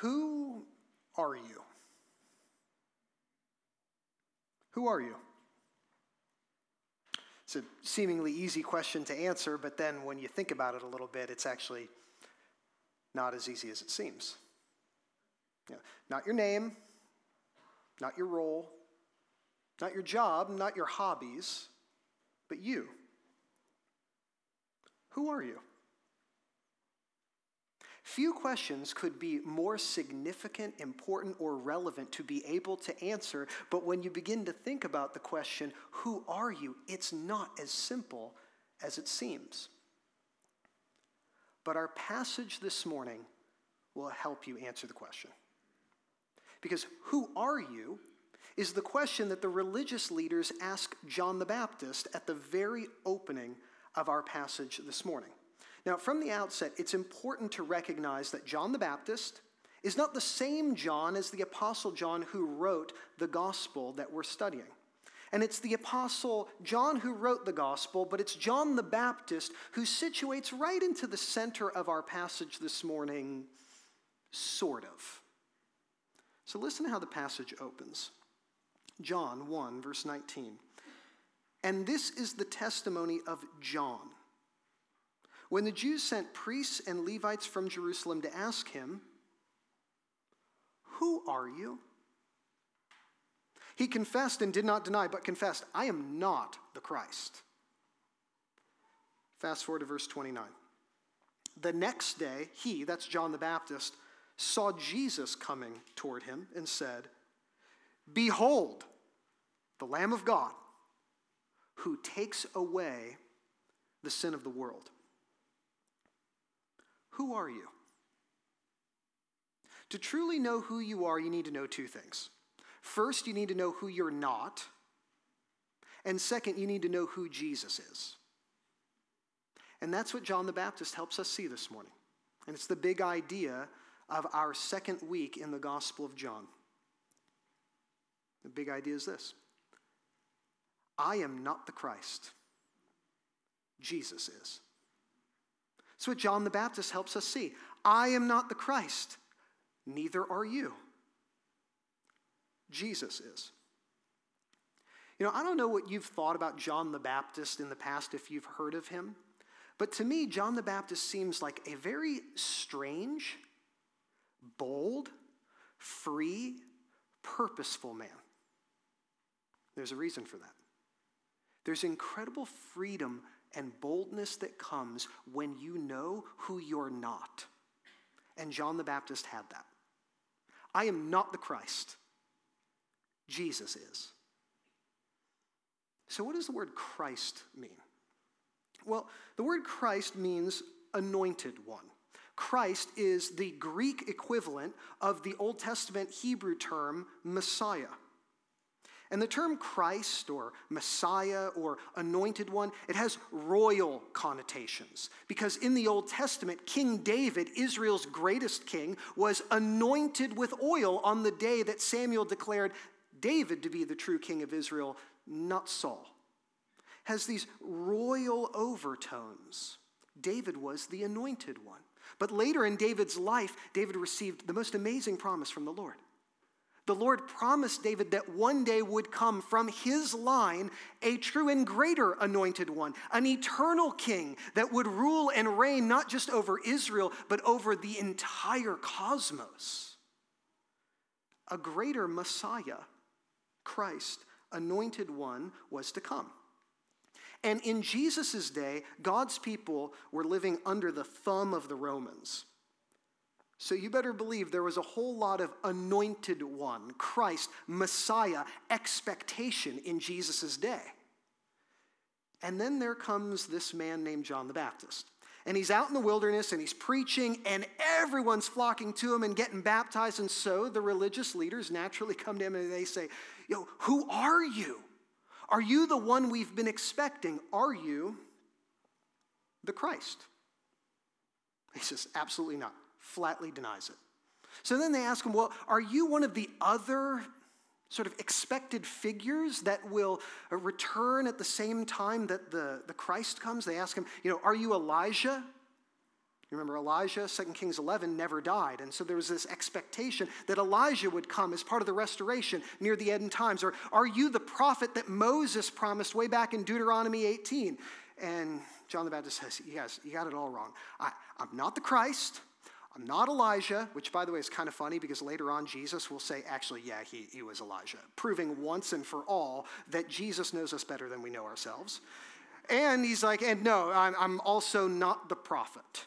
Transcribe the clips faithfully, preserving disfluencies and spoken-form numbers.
Who are you? Who are you? It's a seemingly easy question to answer, but then when you think about it a little bit, it's actually not as easy as it seems. You know, not your name, not your role, not your job, not your hobbies, but you. Who are you? Few questions could be more significant, important, or relevant to be able to answer, but when you begin to think about the question, who are you? It's not as simple as it seems. But our passage this morning will help you answer the question. Because who are you is the question that the religious leaders ask John the Baptist at the very opening of our passage this morning. Now, from the outset, it's important to recognize that John the Baptist is not the same John as the Apostle John who wrote the gospel that we're studying. And it's the Apostle John who wrote the gospel, but it's John the Baptist who situates right into the center of our passage this morning, sort of. So listen to how the passage opens. John one, verse nineteen. And this is the testimony of John. When the Jews sent priests and Levites from Jerusalem to ask him, "Who are you?" He confessed and did not deny, but confessed, "I am not the Christ." Fast forward to verse twenty-nine. The next day, he, that's John the Baptist, saw Jesus coming toward him and said, "Behold, the Lamb of God, who takes away the sin of the world." Who are you? To truly know who you are, you need to know two things. First, you need to know who you're not. And second, you need to know who Jesus is. And that's what John the Baptist helps us see this morning. And it's the big idea of our second week in the Gospel of John. The big idea is this: I am not the Christ. Jesus is. That's what John the Baptist helps us see. I am not the Christ. Neither are you. Jesus is. You know, I don't know what you've thought about John the Baptist in the past if you've heard of him, but to me, John the Baptist seems like a very strange, bold, free, purposeful man. There's a reason for that. There's incredible freedom and boldness that comes when you know who you're not. And John the Baptist had that. I am not the Christ. Jesus is. So what does the word Christ mean? Well, the word Christ means anointed one. Christ is the Greek equivalent of the Old Testament Hebrew term Messiah. And the term Christ or Messiah or anointed one, it has royal connotations. Because in the Old Testament, King David, Israel's greatest king, was anointed with oil on the day that Samuel declared David to be the true king of Israel, not Saul. Has these royal overtones. David was the anointed one. But later in David's life, David received the most amazing promise from the Lord. The Lord promised David that one day would come from his line a true and greater anointed one, an eternal king that would rule and reign not just over Israel, but over the entire cosmos. A greater Messiah, Christ, anointed one, was to come. And in Jesus' day, God's people were living under the thumb of the Romans. So you better believe there was a whole lot of anointed one, Christ, Messiah, expectation in Jesus' day. And then there comes this man named John the Baptist. And he's out in the wilderness and he's preaching and everyone's flocking to him and getting baptized. And so the religious leaders naturally come to him and they say, "Yo, who are you? Are you the one we've been expecting? Are you the Christ?" He says, "Absolutely not." Flatly denies it. So then they ask him, "Well, are you one of the other sort of expected figures that will return at the same time that the, the Christ comes?" They ask him, you know, "Are you Elijah?" You remember Elijah, Second Kings eleven, never died. And so there was this expectation that Elijah would come as part of the restoration near the end times. Or are you the prophet that Moses promised way back in Deuteronomy eighteen? And John the Baptist says, you guys, you got it all wrong. I, I'm not the Christ. I'm not Elijah, which, by the way, is kind of funny because later on Jesus will say, actually, yeah, he, he was Elijah, proving once and for all that Jesus knows us better than we know ourselves. And he's like, and no, I'm, I'm also not the prophet.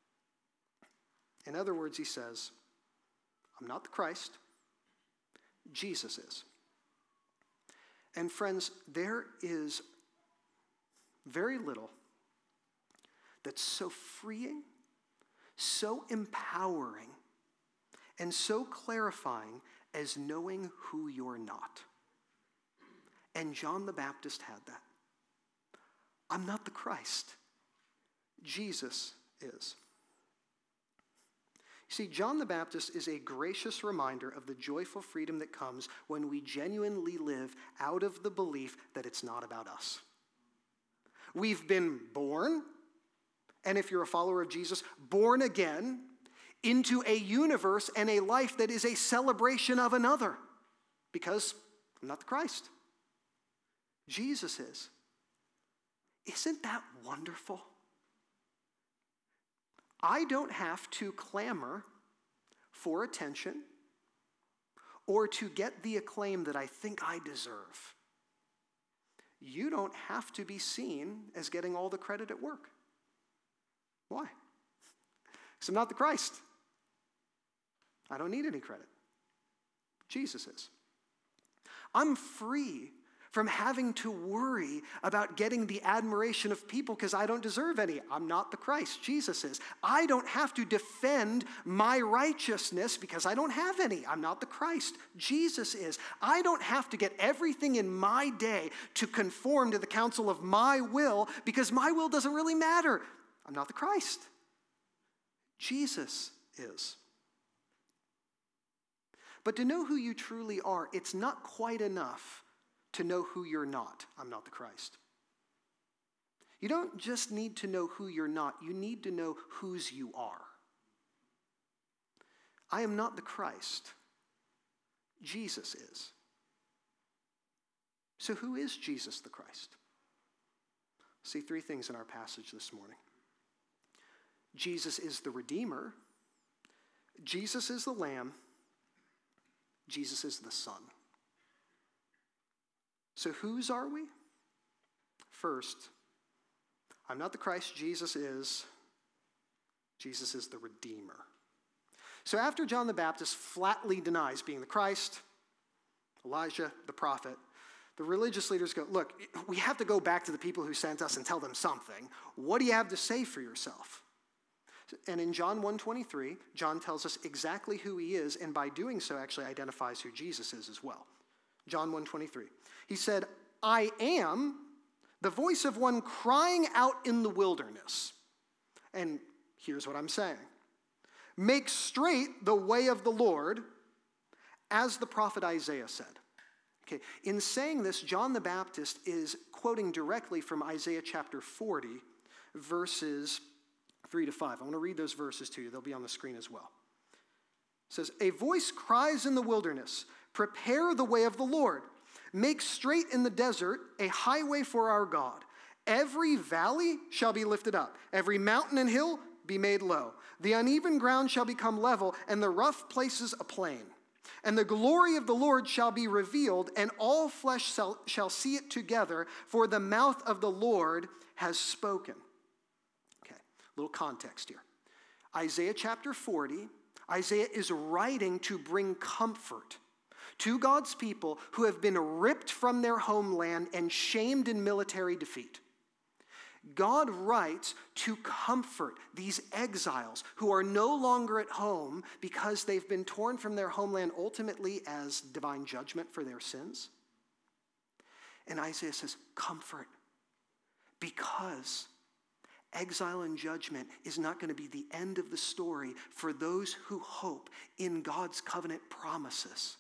In other words, he says, I'm not the Christ. Jesus is. And friends, there is very little that's so freeing, so empowering, and so clarifying as knowing who you're not. And John the Baptist had that. I'm not the Christ. Jesus is. You see, John the Baptist is a gracious reminder of the joyful freedom that comes when we genuinely live out of the belief that it's not about us. We've been born, and if you're a follower of Jesus, born again into a universe and a life that is a celebration of another, because I'm not the Christ. Jesus is. Isn't that wonderful? I don't have to clamor for attention or to get the acclaim that I think I deserve. You don't have to be seen as getting all the credit at work. Why? Because I'm not the Christ. I don't need any credit. Jesus is. I'm free from having to worry about getting the admiration of people because I don't deserve any. I'm not the Christ. Jesus is. I don't have to defend my righteousness because I don't have any. I'm not the Christ. Jesus is. I don't have to get everything in my day to conform to the counsel of my will because my will doesn't really matter. I'm not the Christ. Jesus is. But to know who you truly are, it's not quite enough to know who you're not. I'm not the Christ. You don't just need to know who you're not. You need to know whose you are. I am not the Christ. Jesus is. So who is Jesus the Christ? See three things in our passage this morning. Jesus is the Redeemer. Jesus is the Lamb. Jesus is the Son. So whose are we? First, I'm not the Christ, Jesus is. Jesus is the Redeemer. So after John the Baptist flatly denies being the Christ, Elijah, the prophet, the religious leaders go, look, we have to go back to the people who sent us and tell them something. What do you have to say for yourself? And in John one twenty-three, John tells us exactly who he is, and by doing so actually identifies who Jesus is as well. John one twenty-three. He said, I am the voice of one crying out in the wilderness. And here's what I'm saying. Make straight the way of the Lord, as the prophet Isaiah said. Okay, in saying this, John the Baptist is quoting directly from Isaiah chapter forty, verses three to five. I want to read those verses to you. They'll be on the screen as well. It says, a voice cries in the wilderness, prepare the way of the Lord. Make straight in the desert a highway for our God. Every valley shall be lifted up. Every mountain and hill be made low. The uneven ground shall become level, and the rough places a plain. And the glory of the Lord shall be revealed, and all flesh shall, shall see it together, for the mouth of the Lord has spoken. Okay, little context here. Isaiah chapter forty, Isaiah is writing to bring comfort to God's people who have been ripped from their homeland and shamed in military defeat. God writes to comfort these exiles who are no longer at home because they've been torn from their homeland ultimately as divine judgment for their sins. And Isaiah says, comfort, because exile and judgment is not going to be the end of the story for those who hope in God's covenant promises.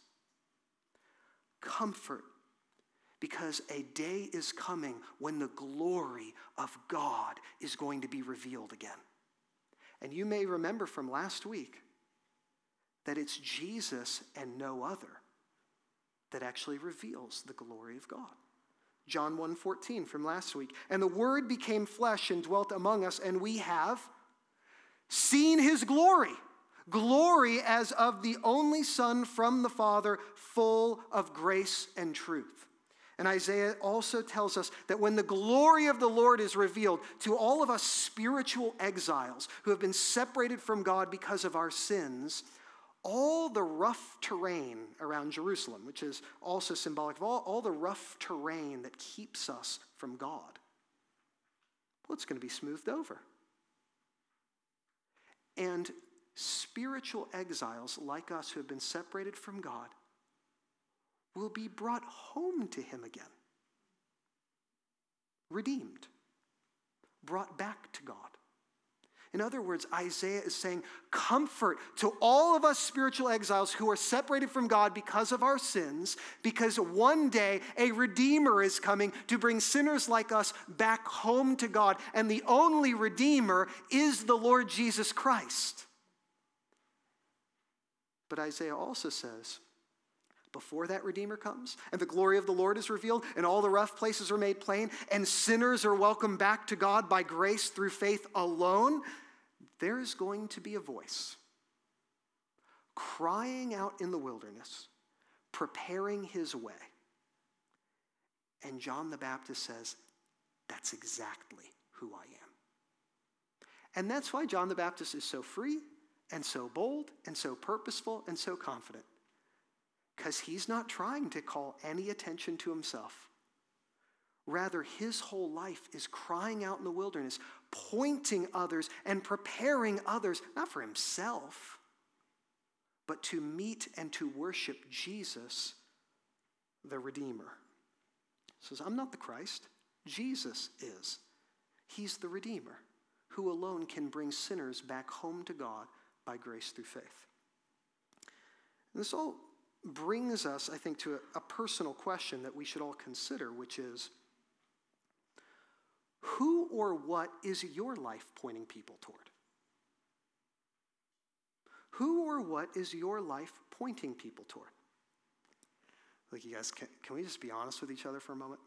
Comfort, because a day is coming when the glory of God is going to be revealed again. And you may remember from last week that it's Jesus and no other that actually reveals the glory of God. John one fourteen from last week. And the Word became flesh and dwelt among us, and we have seen his glory. Glory as of the only Son from the Father, full of grace and truth. And Isaiah also tells us that when the glory of the Lord is revealed to all of us spiritual exiles who have been separated from God because of our sins, all the rough terrain around Jerusalem, which is also symbolic of all, all the rough terrain that keeps us from God, well, it's going to be smoothed over. And spiritual exiles like us who have been separated from God will be brought home to him again. Redeemed. Brought back to God. In other words, Isaiah is saying, comfort to all of us spiritual exiles who are separated from God because of our sins, because one day a Redeemer is coming to bring sinners like us back home to God, and the only Redeemer is the Lord Jesus Christ. But Isaiah also says, before that Redeemer comes and the glory of the Lord is revealed and all the rough places are made plain and sinners are welcomed back to God by grace through faith alone, there is going to be a voice crying out in the wilderness, preparing his way. And John the Baptist says, that's exactly who I am. And that's why John the Baptist is so free and so bold and so purposeful and so confident. Because he's not trying to call any attention to himself. Rather, his whole life is crying out in the wilderness, pointing others and preparing others, not for himself, but to meet and to worship Jesus, the Redeemer. He says, I'm not the Christ. Jesus is. He's the Redeemer who alone can bring sinners back home to God by grace through faith. And this all brings us, I think, to a, a personal question that we should all consider, which is, who or what is your life pointing people toward? Who or what is your life pointing people toward? Like, you guys, can, can we just be honest with each other for a moment?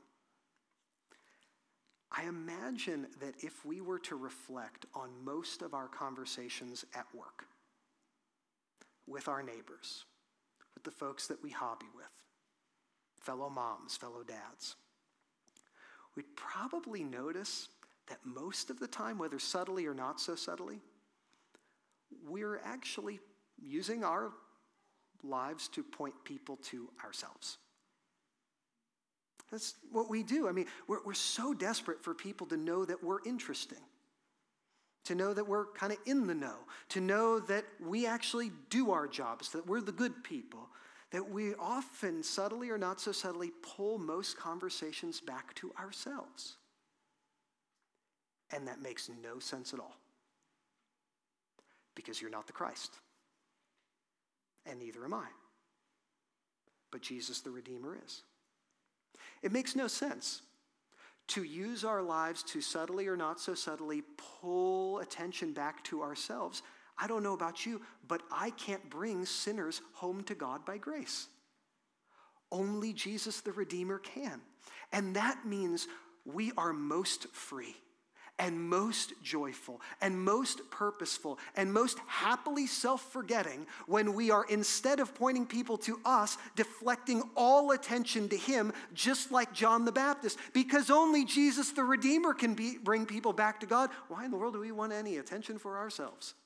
I imagine that if we were to reflect on most of our conversations at work, with our neighbors, with the folks that we hobby with, fellow moms, fellow dads, we'd probably notice that most of the time, whether subtly or not so subtly, we're actually using our lives to point people to ourselves. That's what we do. I mean, we're, we're so desperate for people to know that we're interesting, to know that we're kind of in the know, to know that we actually do our jobs, that we're the good people, that we often, subtly or not so subtly, pull most conversations back to ourselves. And that makes no sense at all. Because you're not the Christ. And neither am I. But Jesus the Redeemer is. It makes no sense to use our lives to subtly or not so subtly pull attention back to ourselves. I don't know about you, but I can't bring sinners home to God by grace. Only Jesus the Redeemer can. And that means we are most free and most joyful and most purposeful and most happily self-forgetting when we are, instead of pointing people to us, deflecting all attention to him, just like John the Baptist, because only Jesus the Redeemer can be, bring people back to God. Why in the world do we want any attention for ourselves?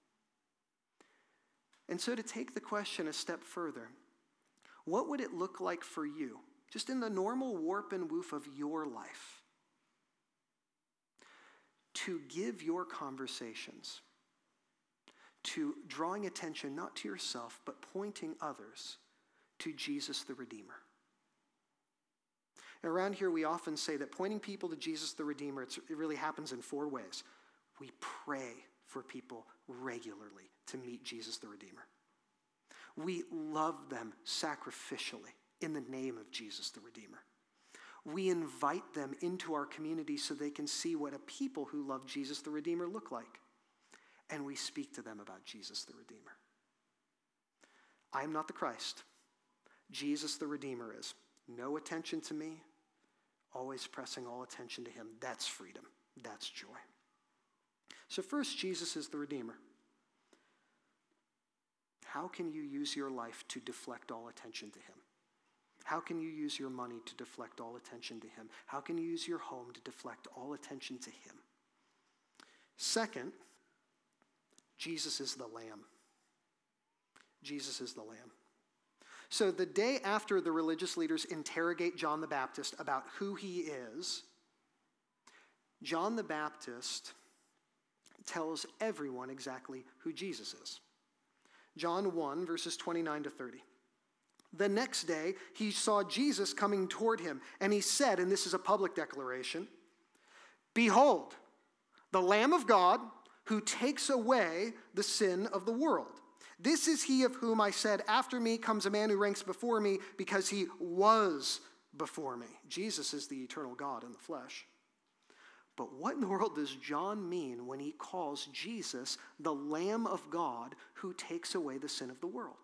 And so to take the question a step further, what would it look like for you, just in the normal warp and woof of your life, to give your conversations to drawing attention not to yourself, but pointing others to Jesus the Redeemer? And around here, we often say that pointing people to Jesus the Redeemer, it's, it really happens in four ways. We pray for people regularly to meet Jesus the Redeemer. We love them sacrificially in the name of Jesus the Redeemer. We invite them into our community so they can see what a people who love Jesus the Redeemer look like. and we speak to them about Jesus the Redeemer. I am not the Christ. Jesus the Redeemer is. No attention to me, always pressing all attention to him. That's freedom. That's joy. So first, Jesus is the Redeemer. How can you use your life to deflect all attention to him? How can you use your money to deflect all attention to him? How can you use your home to deflect all attention to him? Second, Jesus is the Lamb. Jesus is the Lamb. So the day after the religious leaders interrogate John the Baptist about who he is, John the Baptist tells everyone exactly who Jesus is. John one, verses twenty-nine to thirty. The next day, he saw Jesus coming toward him, and he said, and this is a public declaration, "Behold, the Lamb of God who takes away the sin of the world. This is he of whom I said, after me comes a man who ranks before me because he was before me." Jesus is the eternal God in the flesh. But what in the world does John mean when he calls Jesus the Lamb of God who takes away the sin of the world?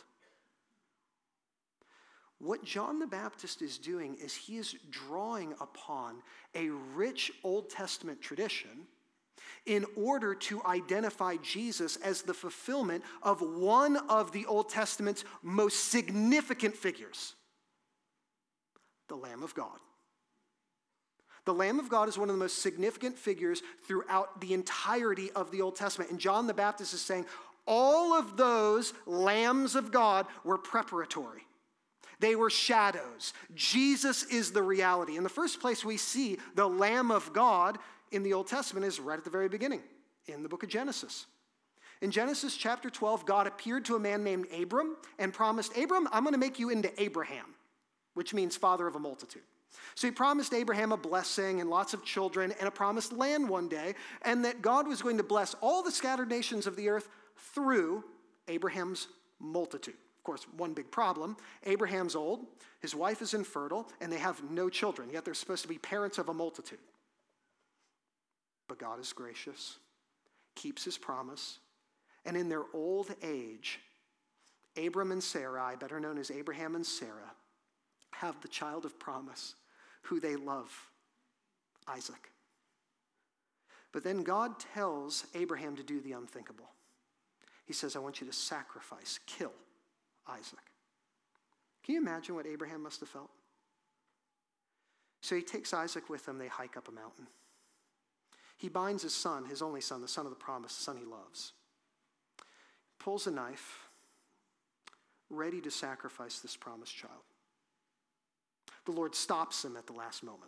What John the Baptist is doing is he is drawing upon a rich Old Testament tradition in order to identify Jesus as the fulfillment of one of the Old Testament's most significant figures, the Lamb of God. The Lamb of God is one of the most significant figures throughout the entirety of the Old Testament. And John the Baptist is saying all of those lambs of God were preparatory. They were shadows. Jesus is the reality. In the first place we see the Lamb of God in the Old Testament is right at the very beginning, in the book of Genesis. In Genesis chapter twelve, God appeared to a man named Abram and promised, "Abram, I'm going to make you into Abraham," which means father of a multitude. So he promised Abraham a blessing and lots of children and a promised land one day, and that God was going to bless all the scattered nations of the earth through Abraham's multitude. Of course, one big problem. Abraham's old, his wife is infertile, and they have no children, yet they're supposed to be parents of a multitude. But God is gracious, keeps his promise, and in their old age, Abram and Sarai, better known as Abraham and Sarah, have the child of promise who they love, Isaac. But then God tells Abraham to do the unthinkable. He says, "I want you to sacrifice, kill Isaac." Can you imagine what Abraham must have felt? So he takes Isaac with him. They hike up a mountain. He binds his son, his only son, the son of the promise, the son he loves. Pulls a knife, ready to sacrifice this promised child. The Lord stops him at the last moment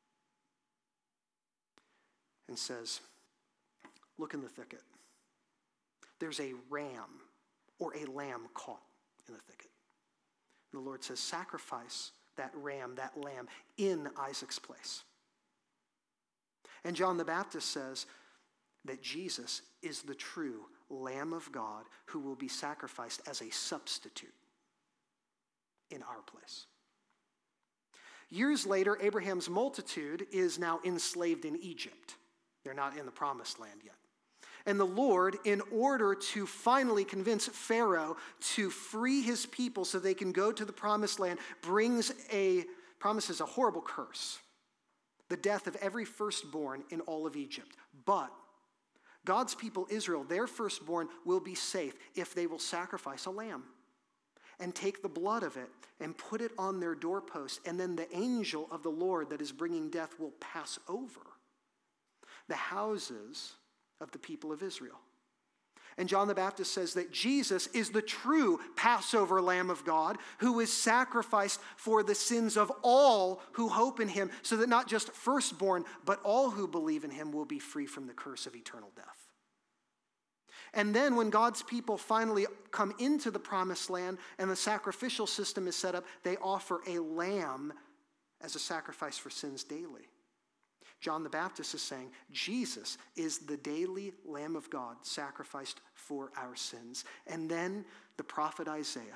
and says, "Look in the thicket. There's a ram or a lamb caught in the thicket." And the Lord says, "Sacrifice that ram, that lamb, in Isaac's place." And John the Baptist says that Jesus is the true Lamb of God who will be sacrificed as a substitute in our place. Years later, Abraham's multitude is now enslaved in Egypt. They're not in the promised land yet. And the Lord, in order to finally convince Pharaoh to free his people so they can go to the promised land, brings a, promises a horrible curse. The death of every firstborn in all of Egypt. But God's people, Israel, their firstborn will be safe if they will sacrifice a lamb and take the blood of it and put it on their doorpost. And then the angel of the Lord that is bringing death will pass over the houses of the people of Israel. And John the Baptist says that Jesus is the true Passover Lamb of God who is sacrificed for the sins of all who hope in him, so that not just firstborn, but all who believe in him will be free from the curse of eternal death. And then when God's people finally come into the promised land and the sacrificial system is set up, they offer a lamb as a sacrifice for sins daily. John the Baptist is saying Jesus is the daily Lamb of God sacrificed for our sins. And then the prophet Isaiah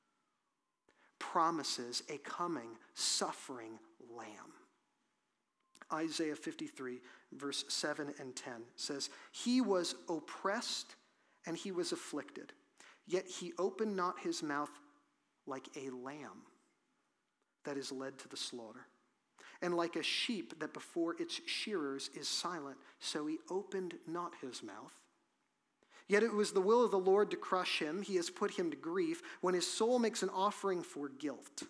promises a coming, suffering lamb. Isaiah fifty-three, verse seven and ten says, "He was oppressed and he was afflicted. Yet he opened not his mouth, like a lamb that is led to the slaughter, and like a sheep that before its shearers is silent, so he opened not his mouth. Yet it was the will of the Lord to crush him. He has put him to grief when his soul makes an offering for guilt.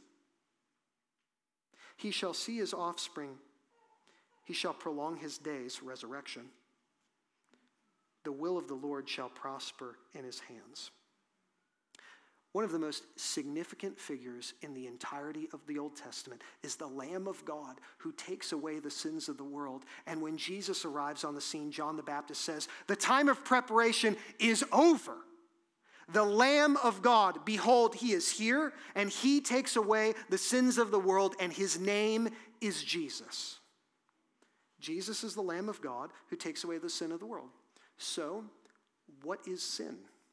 He shall see his offspring. He shall prolong his days, resurrection. The will of the Lord shall prosper in his hands. One of the most significant figures in the entirety of the Old Testament is the Lamb of God who takes away the sins of the world. And when Jesus arrives on the scene, John the Baptist says, the time of preparation is over. The Lamb of God, behold, he is here, and he takes away the sins of the world, and his name is Jesus. Jesus is the Lamb of God who takes away the sin of the world. So, what is sin?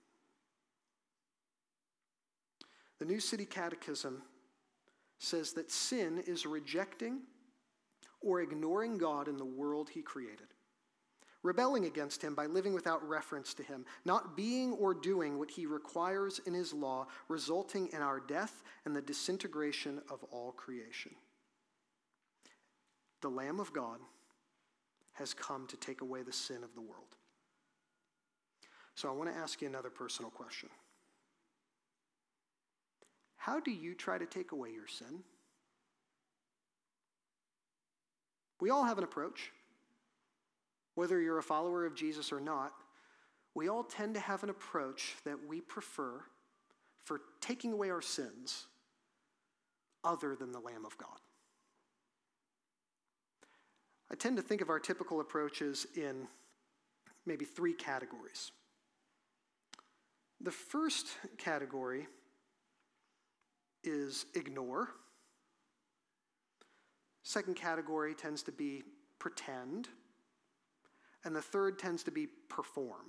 The New City Catechism says that sin is rejecting or ignoring God in the world he created, rebelling against him by living without reference to him, not being or doing what he requires in his law, resulting in our death and the disintegration of all creation. The Lamb of God has come to take away the sin of the world. So I want to ask you another personal question. How do you try to take away your sin? We all have an approach. Whether you're a follower of Jesus or not, we all tend to have an approach that we prefer for taking away our sins other than the Lamb of God. I tend to think of our typical approaches in maybe three categories. The first category is ignore. Second category tends to be pretend. And the third tends to be perform.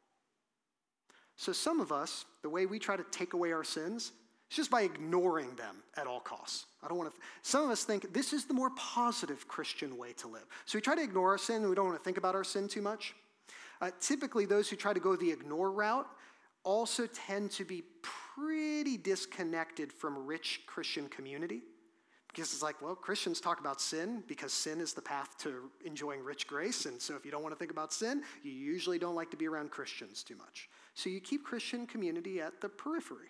So some of us, the way we try to take away our sins is just by ignoring them at all costs. I don't want to, th- some of us think this is the more positive Christian way to live. So we try to ignore our sin and we don't want to think about our sin too much. Uh, typically those who try to go the ignore route also tend to be pretty disconnected from rich Christian community, because it's like, well, Christians talk about sin because sin is the path to enjoying rich grace, and so if you don't want to think about sin, you usually don't like to be around Christians too much. So you keep Christian community at the periphery.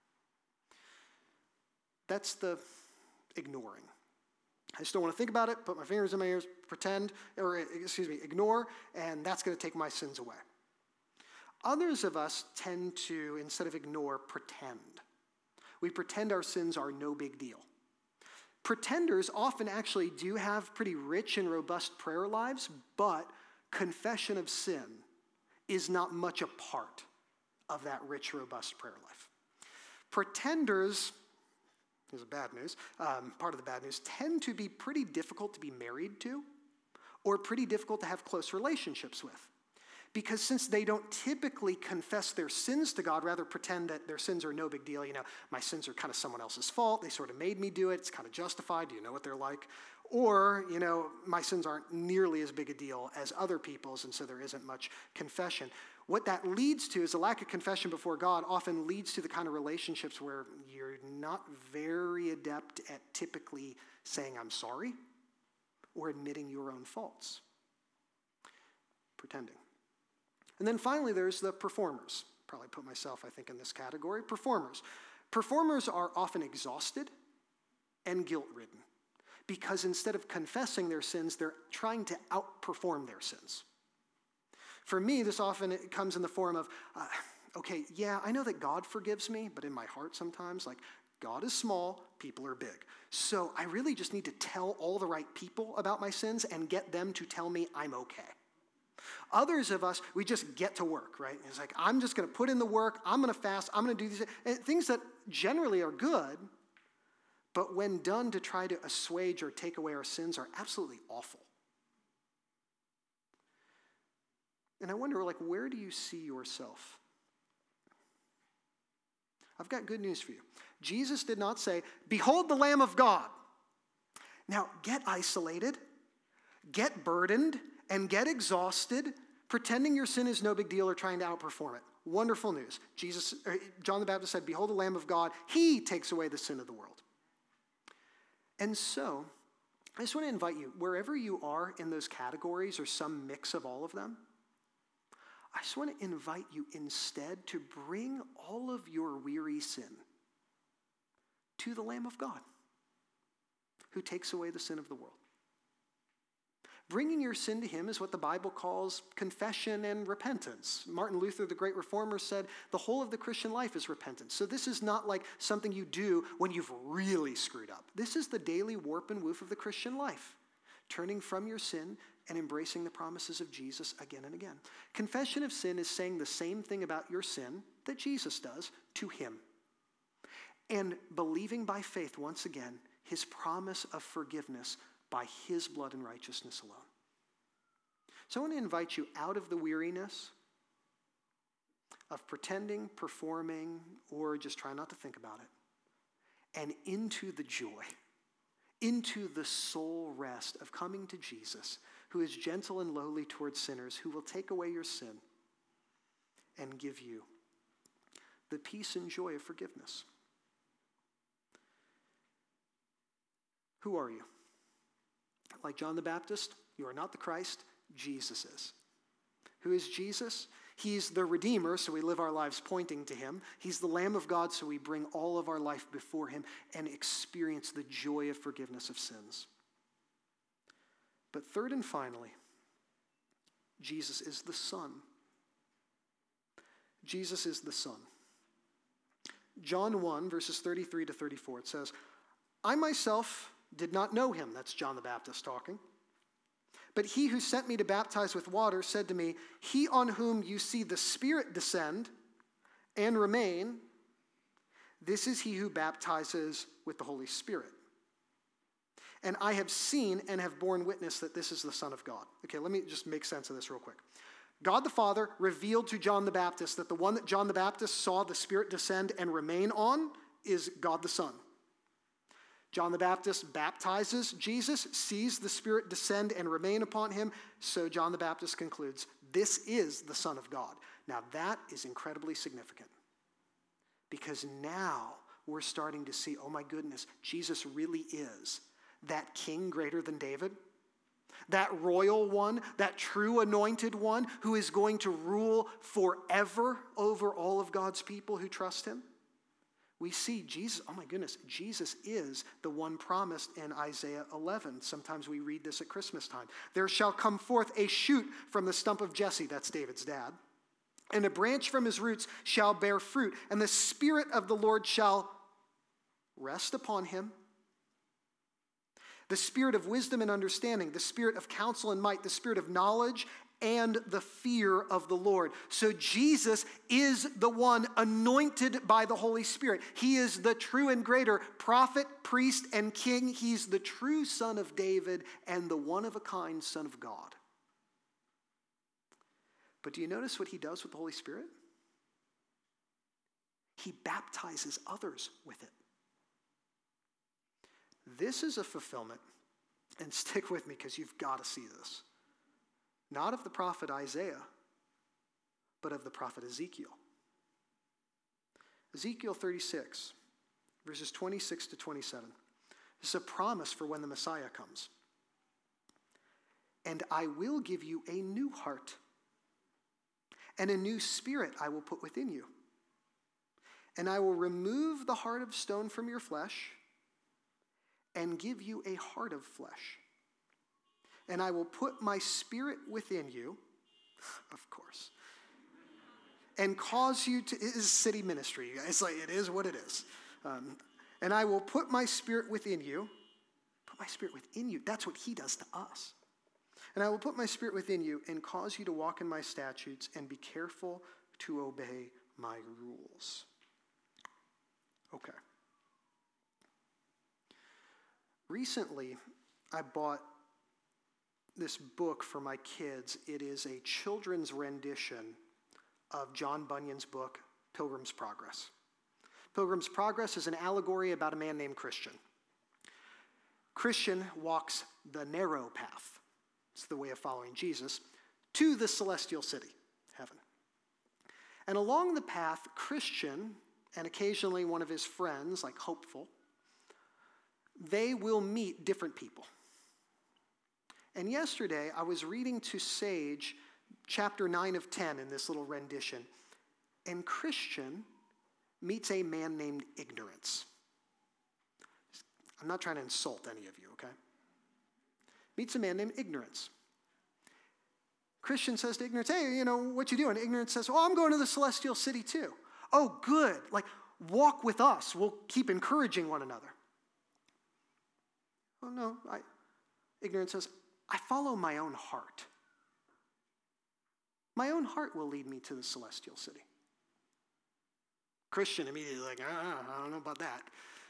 That's the ignoring. I just don't want to think about it, put my fingers in my ears, pretend, or excuse me, ignore, and that's going to take my sins away. Others of us tend to, instead of ignore, pretend. We pretend our sins are no big deal. Pretenders often actually do have pretty rich and robust prayer lives, but confession of sin is not much a part of that rich, robust prayer life. Pretenders, here's the bad news, um, part of the bad news, tend to be pretty difficult to be married to or pretty difficult to have close relationships with. Because since they don't typically confess their sins to God, rather pretend that their sins are no big deal, you know, my sins are kind of someone else's fault, they sort of made me do it, it's kind of justified, do you know what they're like? Or, you know, my sins aren't nearly as big a deal as other people's, and so there isn't much confession. What that leads to is a lack of confession before God often leads to the kind of relationships where you're not very adept at typically saying, I'm sorry, or admitting your own faults. Pretending. And then finally, there's the performers. Probably put myself, I think, in this category. Performers. Performers are often exhausted and guilt-ridden because instead of confessing their sins, they're trying to outperform their sins. For me, this often it comes in the form of, uh, okay, yeah, I know that God forgives me, but in my heart sometimes, like, God is small, people are big. So I really just need to tell all the right people about my sins and get them to tell me I'm okay. Others of us, we just get to work, right? It's like, I'm just going to put in the work, I'm going to fast, I'm going to do these and things that generally are good, but when done to try to assuage or take away our sins are absolutely awful. And I wonder, like, where do you see yourself? I've got good news for you. Jesus did not say, behold the Lamb of God. Now, get isolated, get burdened, and get exhausted, pretending your sin is no big deal or trying to outperform it. Wonderful news. Jesus, John the Baptist said, behold the Lamb of God. He takes away the sin of the world. And so, I just want to invite you, wherever you are in those categories or some mix of all of them, I just want to invite you instead to bring all of your weary sin to the Lamb of God, who takes away the sin of the world. Bringing your sin to him is what the Bible calls confession and repentance. Martin Luther, the great reformer, said the whole of the Christian life is repentance. So this is not like something you do when you've really screwed up. This is the daily warp and woof of the Christian life, turning from your sin and embracing the promises of Jesus again and again. Confession of sin is saying the same thing about your sin that Jesus does to him, and believing by faith once again his promise of forgiveness by his blood and righteousness alone. So I want to invite you out of the weariness of pretending, performing, or just trying not to think about it, and into the joy, into the soul rest of coming to Jesus, who is gentle and lowly towards sinners, who will take away your sin and give you the peace and joy of forgiveness. Who are you? Like John the Baptist, you are not the Christ, Jesus is. Who is Jesus? He's the Redeemer, so we live our lives pointing to him. He's the Lamb of God, so we bring all of our life before him and experience the joy of forgiveness of sins. But third and finally, Jesus is the Son. Jesus is the Son. John one, verses thirty-three to thirty-four, it says, I myself did not know him. That's John the Baptist talking. But he who sent me to baptize with water said to me, he on whom you see the Spirit descend and remain, this is he who baptizes with the Holy Spirit. And I have seen and have borne witness that this is the Son of God. Okay, let me just make sense of this real quick. God the Father revealed to John the Baptist that the one that John the Baptist saw the Spirit descend and remain on is God the Son. John the Baptist baptizes Jesus, sees the Spirit descend and remain upon him, so John the Baptist concludes, this is the Son of God. Now that is incredibly significant, because now we're starting to see, oh my goodness, Jesus really is that king greater than David, that royal one, that true anointed one who is going to rule forever over all of God's people who trust him. We see Jesus, oh my goodness, Jesus is the one promised in Isaiah eleven. Sometimes we read this at Christmas time. There shall come forth a shoot from the stump of Jesse, that's David's dad, and a branch from his roots shall bear fruit, and the Spirit of the Lord shall rest upon him. The Spirit of wisdom and understanding, the Spirit of counsel and might, the Spirit of knowledge and the fear of the Lord. So Jesus is the one anointed by the Holy Spirit. He is the true and greater prophet, priest, and king. He's the true Son of David and the one-of-a-kind Son of God. But do you notice what he does with the Holy Spirit? He baptizes others with it. This is a fulfillment, and stick with me because you've got to see this. Not of the prophet Isaiah, but of the prophet Ezekiel. Ezekiel thirty-six, verses twenty-six to twenty-seven. This is a promise for when the Messiah comes. And I will give you a new heart, and a new spirit I will put within you. And I will remove the heart of stone from your flesh, and give you a heart of flesh. And I will put my Spirit within you, of course, and cause you to, it is city ministry, you guys, like it is what it is. Um, and I will put my Spirit within you, put my Spirit within you, that's what he does to us. And I will put my Spirit within you and cause you to walk in my statutes and be careful to obey my rules. Okay. Recently, I bought this book for my kids. It is a children's rendition of John Bunyan's book, Pilgrim's Progress. Pilgrim's Progress is an allegory about a man named Christian. Christian walks the narrow path. It's the way of following Jesus to the celestial city, heaven. And along the path, Christian, and occasionally one of his friends, like Hopeful, they will meet different people. And yesterday, I was reading to Sage chapter nine of ten in this little rendition, and Christian meets a man named Ignorance. I'm not trying to insult any of you, okay? Meets a man named Ignorance. Christian says to Ignorance, hey, you know, what you doing? Ignorance says, oh, I'm going to the celestial city too. Oh, good. Like, walk with us. We'll keep encouraging one another. Oh, no. I, Ignorance says, I follow my own heart. My own heart will lead me to the celestial city. Christian immediately like, ah, I don't know about that.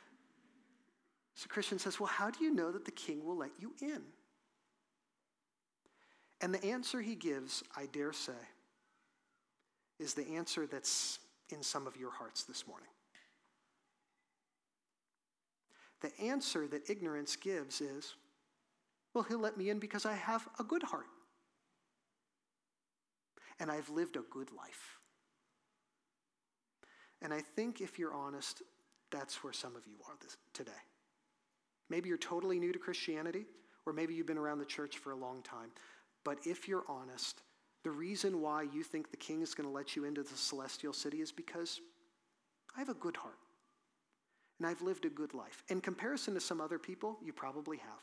So Christian says, well, how do you know that the king will let you in? And the answer he gives, I dare say, is the answer that's in some of your hearts this morning. The answer that Ignorance gives is, well, he'll let me in because I have a good heart. And I've lived a good life. And I think if you're honest, that's where some of you are this, today. Maybe you're totally new to Christianity, or maybe you've been around the church for a long time. But if you're honest, the reason why you think the king is going to let you into the celestial city is because I have a good heart. And I've lived a good life. In comparison to some other people, you probably have.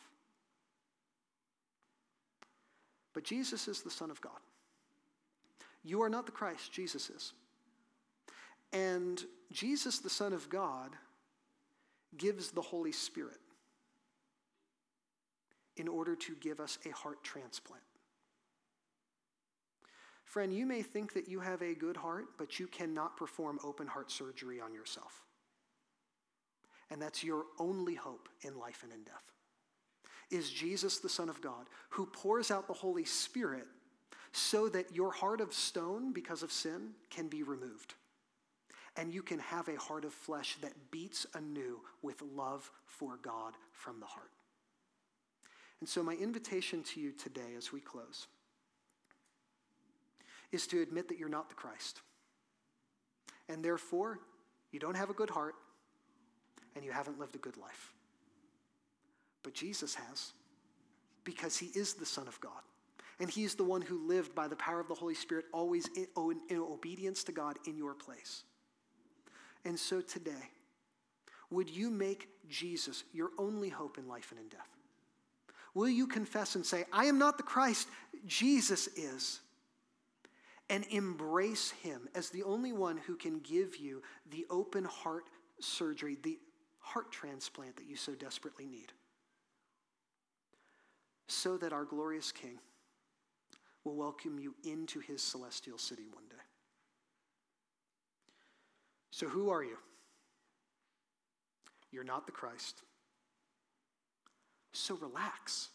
But Jesus is the Son of God. You are not the Christ, Jesus is. And Jesus, the Son of God, gives the Holy Spirit in order to give us a heart transplant. Friend, you may think that you have a good heart, but you cannot perform open heart surgery on yourself. And that's your only hope in life and in death, is Jesus, the Son of God, who pours out the Holy Spirit so that your heart of stone, because of sin, can be removed. And you can have a heart of flesh that beats anew with love for God from the heart. And so my invitation to you today as we close is to admit that you're not the Christ. And therefore, you don't have a good heart and you haven't lived a good life. But Jesus has, because he is the Son of God. And he's the one who lived by the power of the Holy Spirit, always in, in obedience to God in your place. And so today, would you make Jesus your only hope in life and in death? Will you confess and say, I am not the Christ, Jesus is, and embrace him as the only one who can give you the open heart surgery, the heart transplant that you so desperately need, so that our glorious King will welcome you into his celestial city one day. So who are you? You're not the Christ. So relax.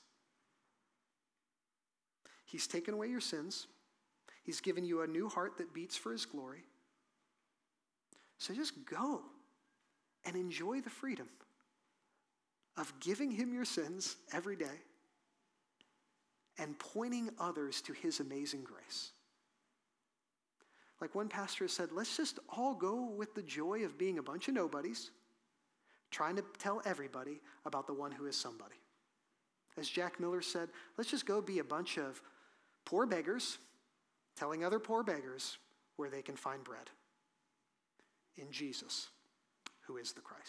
He's taken away your sins. He's given you a new heart that beats for his glory. So just go and enjoy the freedom of giving him your sins every day and pointing others to his amazing grace. Like one pastor said, let's just all go with the joy of being a bunch of nobodies, trying to tell everybody about the one who is somebody. As Jack Miller said, let's just go be a bunch of poor beggars telling other poor beggars where they can find bread in Jesus, who is the Christ.